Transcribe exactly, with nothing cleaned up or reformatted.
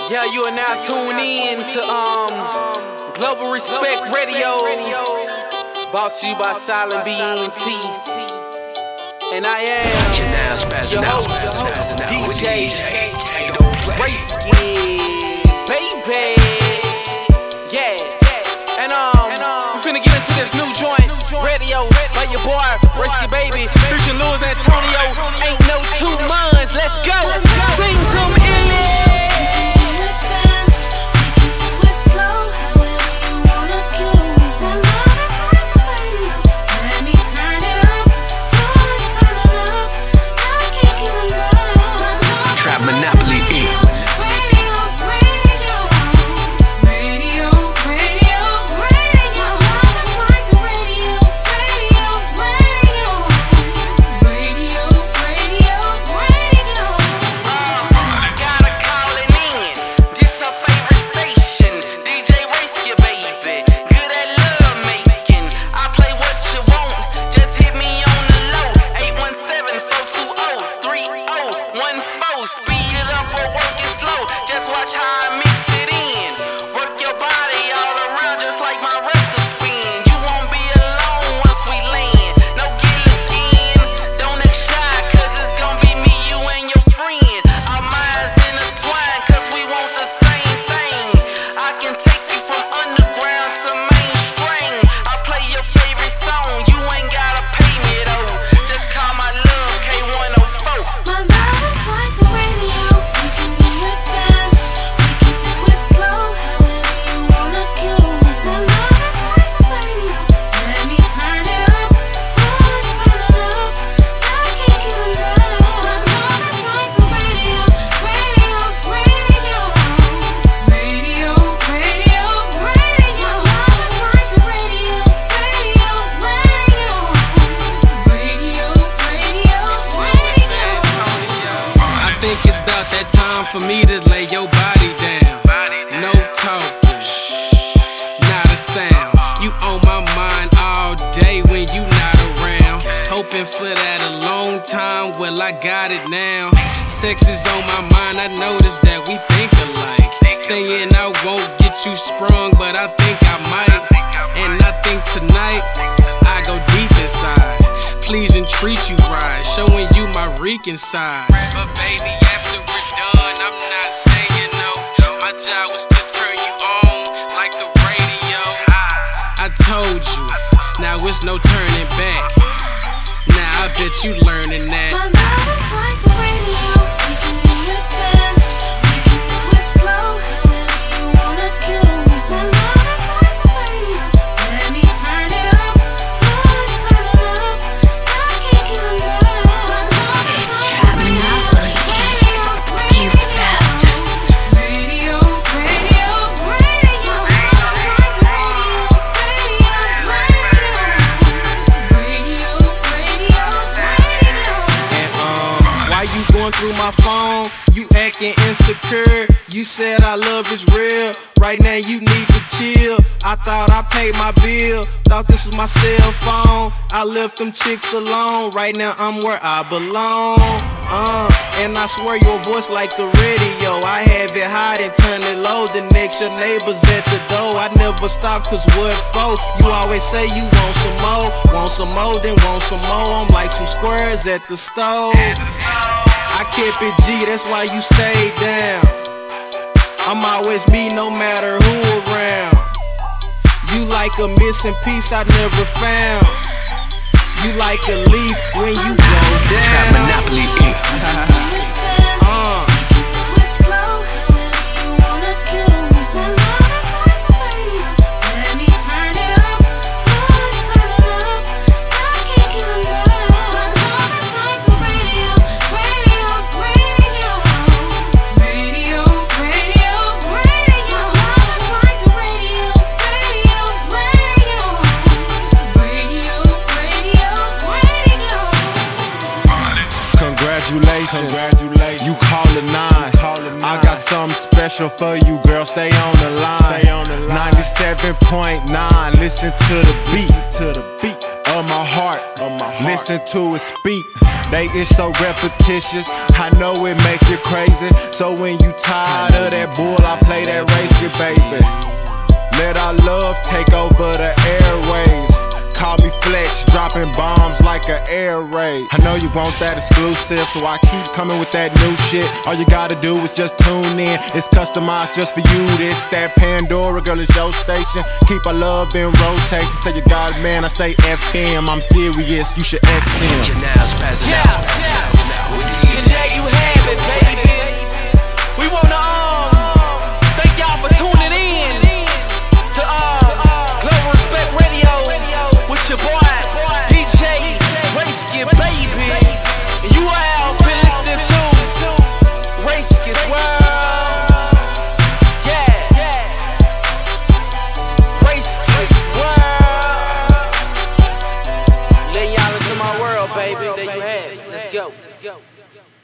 Yeah, you are now tuned in to um Global Respect Radio, brought to you by Silent B N T. And I am You're now spazzing your out, host, spazzing out with D J D J Tato Play. Risky, baby. Yeah, and um, we finna get into this new joint, radio, by your boy, Risky Baby, featuring Louis Antonio. Ain't no two months, let's go. Sing to me, Illy. Monopoly Incorporated. For me to lay your body down, no talking, not a sound. You on my mind all day when you not around. Hoping for that a long time, well I got it now. Sex is on my mind, I noticed that we think alike. Saying I won't get you sprung, but I think I might. And I think tonight, I go deep inside. Please and treat you right, showing you my Rican side. But baby, after we're done, I'm not saying no. My job was to turn you on like the radio. I told you, now it's no turning back. Now I bet you learning that. My love is like the radio. We can move it fast, we can do it slow, however you wanna go. My love is like the radio. Let me turn it up, oh it's burning up. I can't get enough. It's Trap Monopoly. You bastards. Radio, radio, radio. Like the radio, radio, radio. Radio, radio, radio. And um, why you going through my phone? You acting insecure. You said our love is real. Right now you need to chill. I thought I paid my bill. Thought this was my cell phone. I left them chicks alone. Right now I'm where I belong. Uh, and I swear your voice like the radio. I have it high and turn it low. The next your neighbors at the door. I never stop cause what for? You always say you want some more. Want some more, then want some more. I'm like some squares at the stove. I kept it G, that's why you stayed down. I'm always me no matter who around. You like a missing piece I never found. You like a leaf when you go down. Trap Monopoly Incorporated. uh. Congratulations, Congratulations. You call a nine. Call a nine. I got something special for you, girl. Stay on the line. Stay on the line. ninety-seven point nine. Listen to the beat. Listen to the beat of my heart. Of my Listen to it speak. They is so repetitious. I know it make you crazy. So when you tired of that bull, I play that race, baby. Let our love take over the airways. Call me Flex, dropping bombs like an air raid. I know you want that exclusive, so I keep coming with that new shit. All you gotta do is just tune in. It's customized just for you. This that Pandora, girl, is your station. Keep our love in rotation. Say you got it, man, I say F M. I'm serious, you should X M. You're now spazzing Yeah. out, spazzing out now with D And J. there you have it, baby. We wanna um thank y'all for tuning in to um Global Respect Radio with your boy D J Rayskid, baby. And you all been listening to Rayskid's World. Yeah, Rayskid's World. Letting y'all into my world, baby. There you have it. Let's go. Let's go.